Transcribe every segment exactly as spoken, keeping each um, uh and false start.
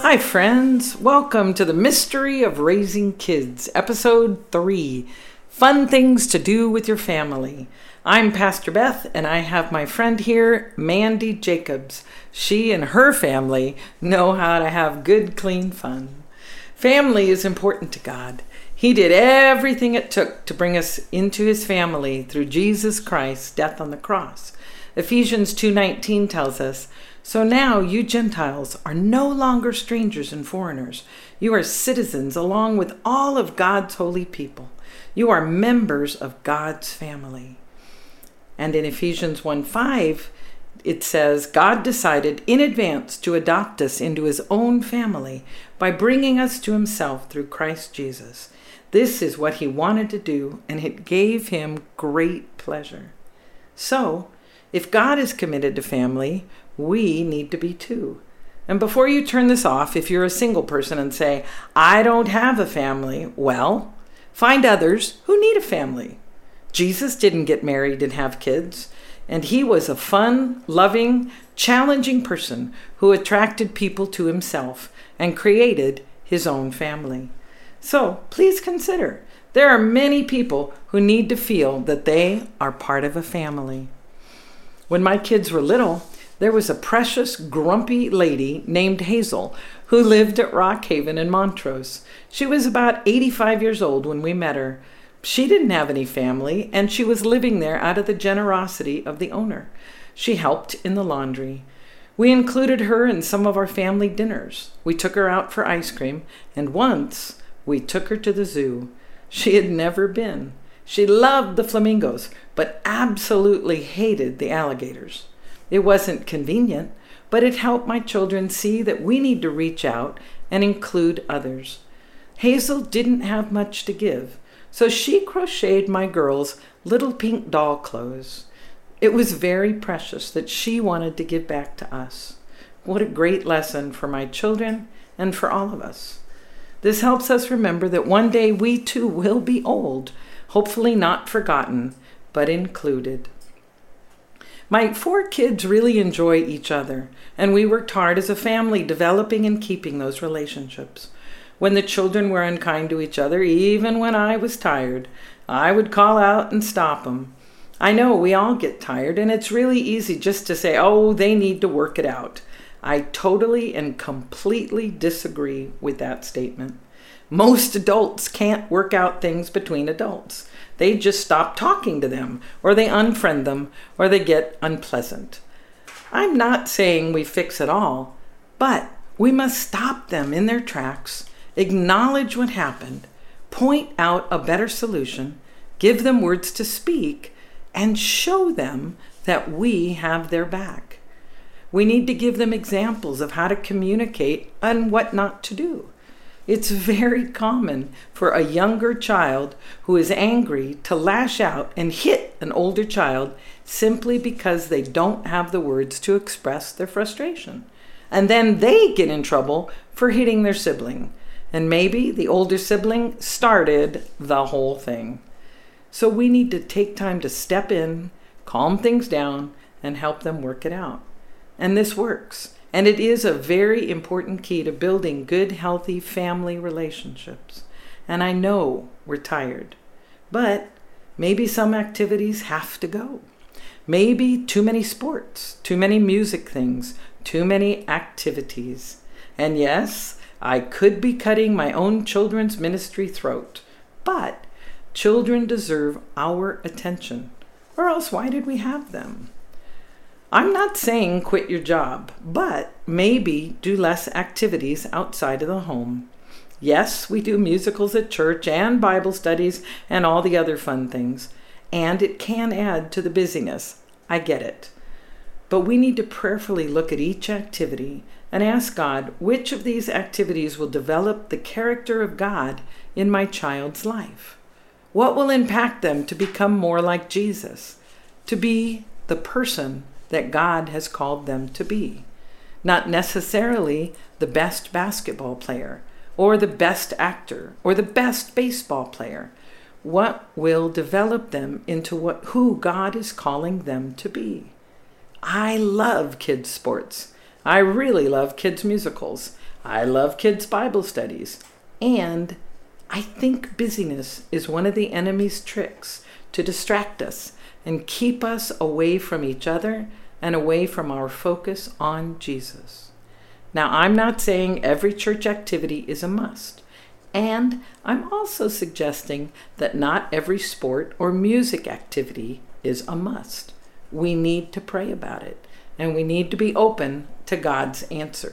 Hi, friends. Welcome to the Mystery of Raising Kids, Episode three, Fun Things to Do with Your Family. I'm Pastor Beth, and I have my friend here, Mandy Jacobs. She and her family know how to have good, clean fun. Family is important to God. He did everything it took to bring us into his family through Jesus Christ's death on the cross. Ephesians two nineteen tells us, "So now you Gentiles are no longer strangers and foreigners. You are citizens along with all of God's holy people. You are members of God's family." And in Ephesians one five, it says, God decided in advance to adopt us into his own family by bringing us to himself through Christ Jesus. This is what he wanted to do, and it gave him great pleasure. So, if God is committed to family, we need to be too. And before you turn this off, if you're a single person and say, I don't have a family, well, find others who need a family. Jesus didn't get married and have kids, and he was a fun, loving, challenging person who attracted people to himself and created his own family. So please consider, there are many people who need to feel that they are part of a family. When my kids were little, there was a precious, grumpy lady named Hazel who lived at Rock Haven in Montrose. She was about eighty-five years old when we met her. She didn't have any family, and she was living there out of the generosity of the owner. She helped in the laundry. We included her in some of our family dinners. We took her out for ice cream, and once we took her to the zoo. She had never been. She loved the flamingos, but absolutely hated the alligators. It wasn't convenient, but it helped my children see that we need to reach out and include others. Hazel didn't have much to give, so she crocheted my girls little pink doll clothes. It was very precious that she wanted to give back to us. What a great lesson for my children and for all of us. This helps us remember that one day we too will be old, hopefully not forgotten, but included. My four kids really enjoy each other, and we worked hard as a family developing and keeping those relationships. When the children were unkind to each other, even when I was tired, I would call out and stop them. I know we all get tired, and it's really easy just to say, oh, they need to work it out. I totally and completely disagree with that statement. Most adults can't work out things between adults. They just stop talking to them, or they unfriend them, or they get unpleasant. I'm not saying we fix it all, but we must stop them in their tracks, acknowledge what happened, point out a better solution, give them words to speak, and show them that we have their back. We need to give them examples of how to communicate and what not to do. It's very common for a younger child who is angry to lash out and hit an older child simply because they don't have the words to express their frustration. And then they get in trouble for hitting their sibling. And maybe the older sibling started the whole thing. So we need to take time to step in, calm things down, and help them work it out. And this works. And it is a very important key to building good, healthy family relationships. And I know we're tired, but maybe some activities have to go. Maybe too many sports, too many music things, too many activities. And yes, I could be cutting my own children's ministry throat, but children deserve our attention, or else why did we have them? I'm not saying quit your job, but maybe do less activities outside of the home. Yes, we do musicals at church and Bible studies and all the other fun things, and it can add to the busyness. I get it. But we need to prayerfully look at each activity and ask God which of these activities will develop the character of God in my child's life. What will impact them to become more like Jesus, to be the person that God has called them to be. Not necessarily the best basketball player, or the best actor, or the best baseball player. What will develop them into what who God is calling them to be? I love kids' sports. I really love kids' musicals. I love kids' Bible studies. And I think busyness is one of the enemy's tricks to distract us and keep us away from each other and away from our focus on Jesus. Now, I'm not saying every church activity is a must. And I'm also suggesting that not every sport or music activity is a must. We need to pray about it, and we need to be open to God's answer.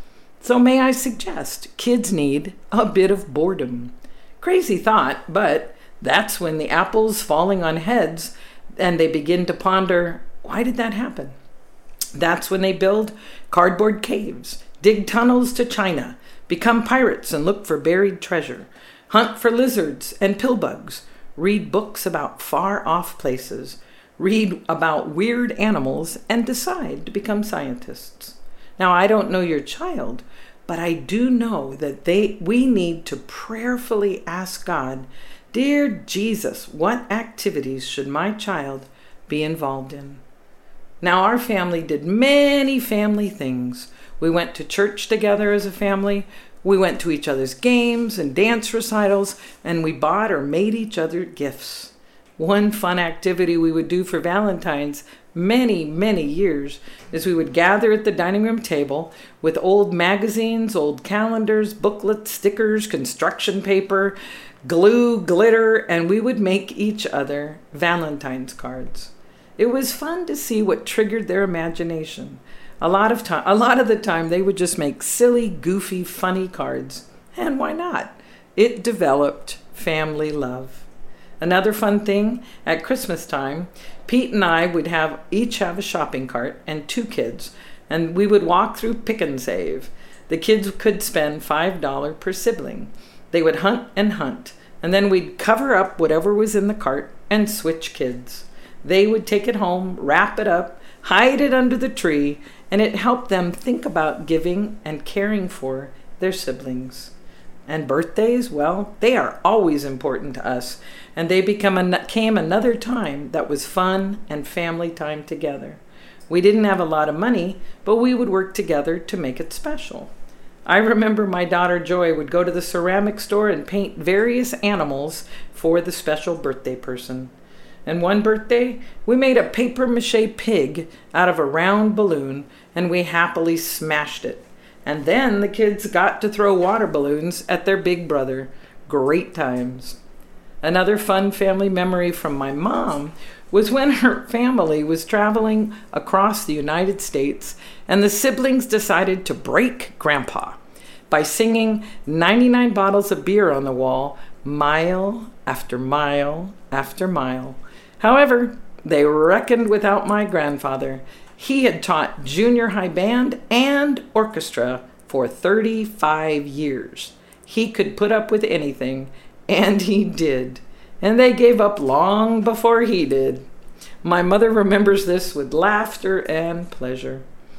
So may I suggest kids need a bit of boredom. Crazy thought, but that's when the apple's falling on heads and they begin to ponder, why did that happen? That's when they build cardboard caves, dig tunnels to China, become pirates and look for buried treasure, hunt for lizards and pillbugs, read books about far-off places, read about weird animals, and decide to become scientists. Now, I don't know your child, but I do know that they we need to prayerfully ask God, "Dear Jesus, what activities should my child be involved in?" Now, our family did many family things. We went to church together as a family. We went to each other's games and dance recitals, and we bought or made each other gifts. One fun activity we would do for Valentine's many, many years is we would gather at the dining room table with old magazines, old calendars, booklets, stickers, construction paper, glue, glitter, and we would make each other Valentine's cards. It was fun to see what triggered their imagination. A lot of time, a lot of the time, they would just make silly, goofy, funny cards. And why not? It developed family love. Another fun thing, at Christmas time, Pete and I would have each have a shopping cart and two kids, and we would walk through Pick and Save. The kids could spend five dollars per sibling. They would hunt and hunt, and then we'd cover up whatever was in the cart and switch kids. They would take it home, wrap it up, hide it under the tree, and it helped them think about giving and caring for their siblings. And birthdays, well, they are always important to us, and they become an- came another time that was fun and family time together. We didn't have a lot of money, but we would work together to make it special. I remember my daughter Joy would go to the ceramic store and paint various animals for the special birthday person. And one birthday, we made a papier-mâché pig out of a round balloon, and we happily smashed it. And then the kids got to throw water balloons at their big brother. Great times. Another fun family memory from my mom was when her family was traveling across the United States, and the siblings decided to break Grandpa by singing ninety-nine bottles of beer on the wall, mile after mile after mile. However, they reckoned without my grandfather. He had taught junior high band and orchestra for thirty-five years. He could put up with anything, and he did. And they gave up long before he did. My mother remembers this with laughter and pleasure.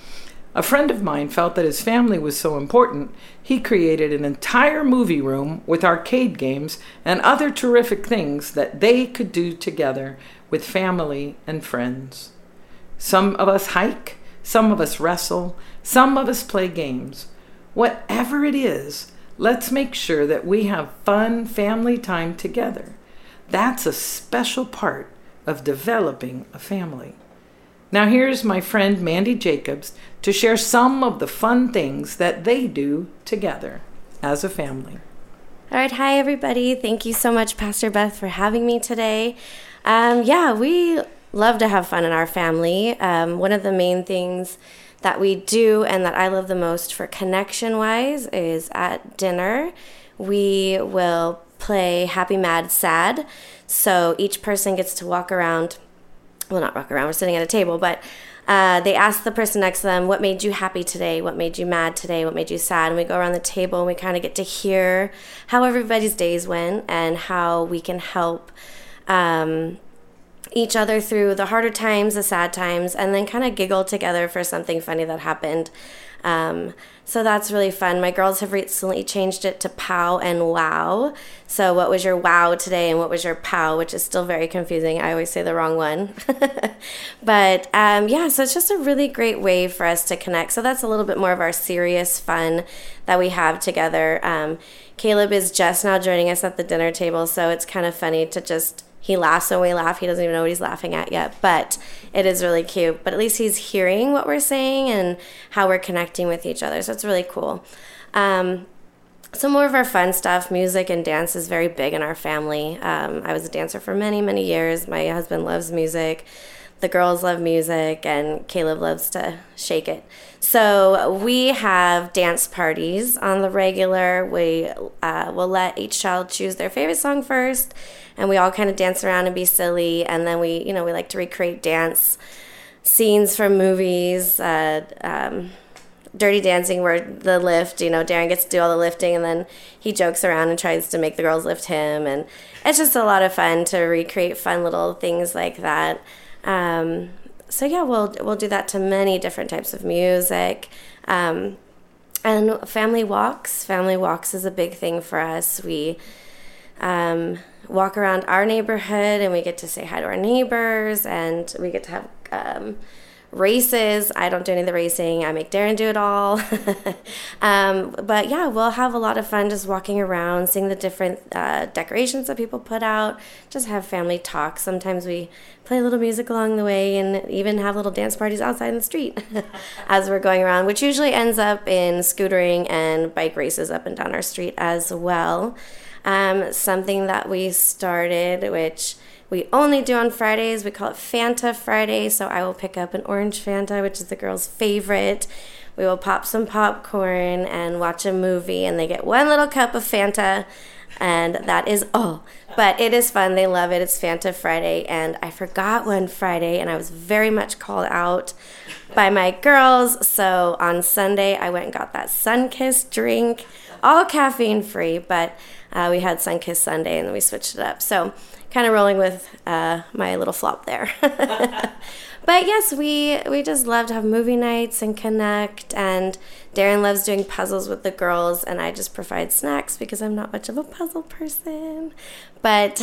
A friend of mine felt that his family was so important, he created an entire movie room with arcade games and other terrific things that they could do together with family and friends. Some of us hike, some of us wrestle, some of us play games. Whatever it is, let's make sure that we have fun family time together. That's a special part of developing a family. Now here's my friend Mandy Jacobs to share some of the fun things that they do together as a family. All right, hi everybody. Thank you so much, Pastor Beth, for having me today. Um, yeah, we love to have fun in our family. Um, one of the main things that we do and that I love the most for connection-wise is at dinner, we will play Happy, Mad, Sad. So each person gets to walk around, well, not walk around, we're sitting at a table, but uh, they ask the person next to them, what made you happy today? What made you mad today? What made you sad? And we go around the table and we kind of get to hear how everybody's days went and how we can help um, each other through the harder times, the sad times, and then kind of giggle together for something funny that happened. Um, so that's really fun. My girls have recently changed it to POW and WOW. So what was your WOW today and what was your POW, which is still very confusing. I always say the wrong one. But um, yeah, so it's just a really great way for us to connect. So that's a little bit more of our serious fun that we have together. Um, Caleb is just now joining us at the dinner table, so it's kind of funny to just, he laughs when we laugh. He doesn't even know what he's laughing at yet, but it is really cute. But at least he's hearing what we're saying and how we're connecting with each other, so it's really cool. Um, some more of our fun stuff, music and dance is very big in our family. Um, I was a dancer for many, many years. My husband loves music. The girls love music, and Caleb loves to shake it. So we have dance parties on the regular. We uh, will let each child choose their favorite song first, and we all kind of dance around and be silly. And then we, you know, we like to recreate dance scenes from movies. Uh, um, Dirty Dancing, where the lift, you know, Darren gets to do all the lifting, and then he jokes around and tries to make the girls lift him. And it's just a lot of fun to recreate fun little things like that. Um, so yeah, we'll we'll do that to many different types of music. Um, and family walks. Family walks is a big thing for us. We um, walk around our neighborhood, and we get to say hi to our neighbors, and we get to have um, races. I don't do any of the racing. I make Darren do it all. um, but yeah, we'll have a lot of fun just walking around, seeing the different uh, decorations that people put out, just have family talk. Sometimes we play a little music along the way and even have little dance parties outside in the street as we're going around, which usually ends up in scootering and bike races up and down our street as well. Um, something that we started, which we only do on Fridays. We call it Fanta Friday, so I will pick up an orange Fanta, which is the girls' favorite. We will pop some popcorn and watch a movie, and they get one little cup of Fanta, and that is all. But it is fun. They love it. It's Fanta Friday, and I forgot one Friday, and I was very much called out by my girls. So on Sunday, I went and got that Sunkist drink, all caffeine-free, but uh, we had Sunkist Sunday, and then we switched it up. So kind of rolling with uh, my little flop there. But yes, we we just love to have movie nights and connect, and Darren loves doing puzzles with the girls, and I just provide snacks because I'm not much of a puzzle person. But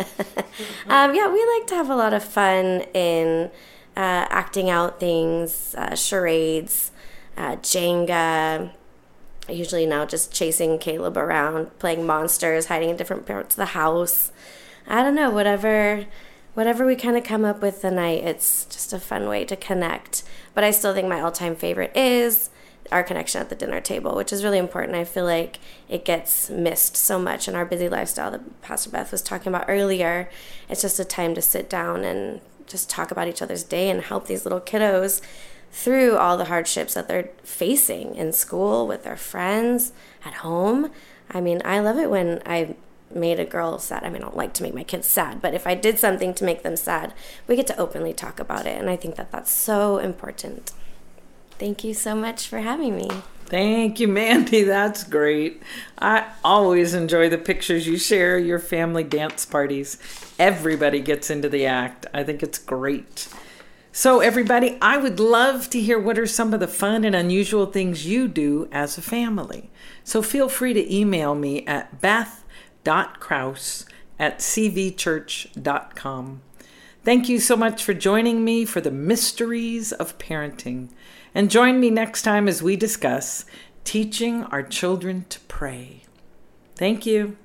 um, yeah, we like to have a lot of fun in uh, acting out things, uh, charades, uh, Jenga, usually now just chasing Caleb around, playing monsters, hiding in different parts of the house. I don't know, whatever whatever we kind of come up with the night, it's just a fun way to connect. But I still think my all-time favorite is our connection at the dinner table, which is really important. I feel like it gets missed so much in our busy lifestyle that Pastor Beth was talking about earlier. It's just a time to sit down and just talk about each other's day and help these little kiddos through all the hardships that they're facing in school, with their friends, at home. I mean, I love it when I made a girl sad. I mean, I don't like to make my kids sad, but if I did something to make them sad, we get to openly talk about it, and I think that that's so important. Thank you so much for having me. Thank you, Mandy. That's great. I always enjoy the pictures you share, your family dance parties. Everybody gets into the act. I think it's great. So everybody, I would love to hear what are some of the fun and unusual things you do as a family. So feel free to email me at beth dot kraus at c v church dot com. Thank you so much for joining me for the mysteries of parenting. And join me next time as we discuss teaching our children to pray. Thank you.